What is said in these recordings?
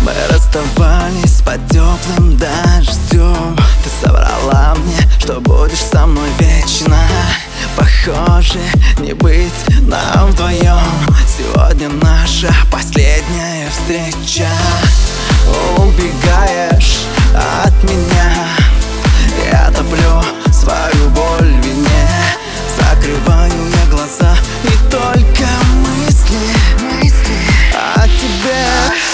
Мы расставались под теплым дождем. Ты соврала мне, что будешь со мной вечно. Похоже, не быть нам вдвоем. Сегодня наша последняя встреча. Убегаешь от меня, я топлю свою боль в вине. Закрываю я глаза, и только мысли о тебе.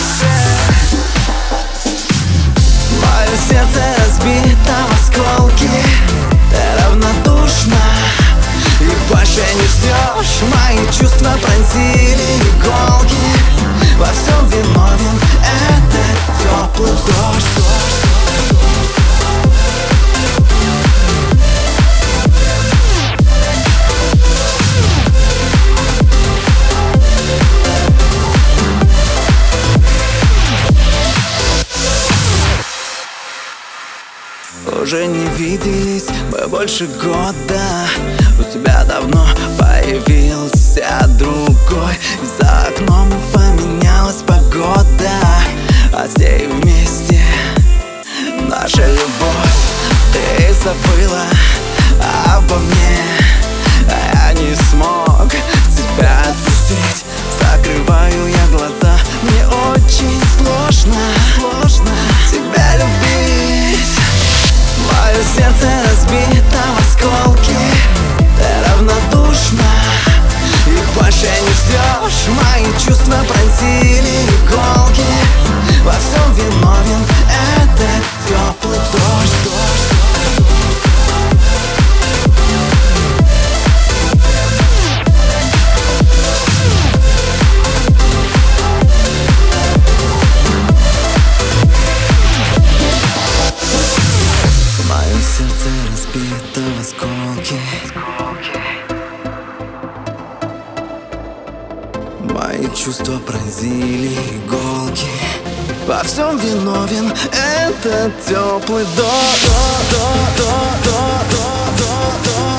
Мое сердце разбито в осколки. Ты равнодушна и больше не ждешь. Мои чувства пронзили иголки. Во всем виновен этот теплый дождь. Уже не виделись мы больше года. У тебя давно появился другой. И за окном поменялась погода, а здесь вместе наша любовь. Ты забыла обо мне, а я не смог тебя отпустить. Закрываю я глаза, мне очень сложно тебя любить. Мое сердце разбито в осколки. Ты равнодушна и больше не ждешь. Мои чувства пронзили иголки. Во всем виновен этот теплый дождь. Сердце разбито в осколки. Мои чувства пронзили иголки. Во всем виновен этот теплый дождь.